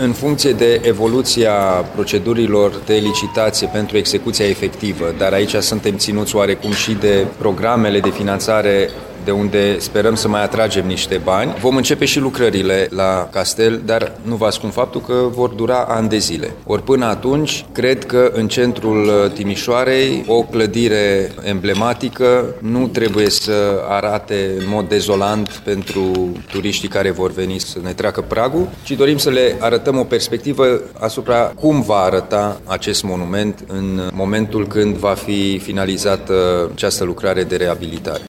În funcție de evoluția procedurilor de licitație pentru execuția efectivă, dar aici suntem ținuți oarecum și de programele de finanțare de unde sperăm să mai atragem niște bani. Vom începe și lucrările la castel, dar nu vă ascund faptul că vor dura ani de zile. Ori până atunci, cred că în centrul Timișoarei o clădire emblematică nu trebuie să arate în mod dezolant pentru turiștii care vor veni să ne treacă pragul, ci dorim să le arătăm o perspectivă asupra cum va arăta acest monument în momentul când va fi finalizată această lucrare de reabilitare.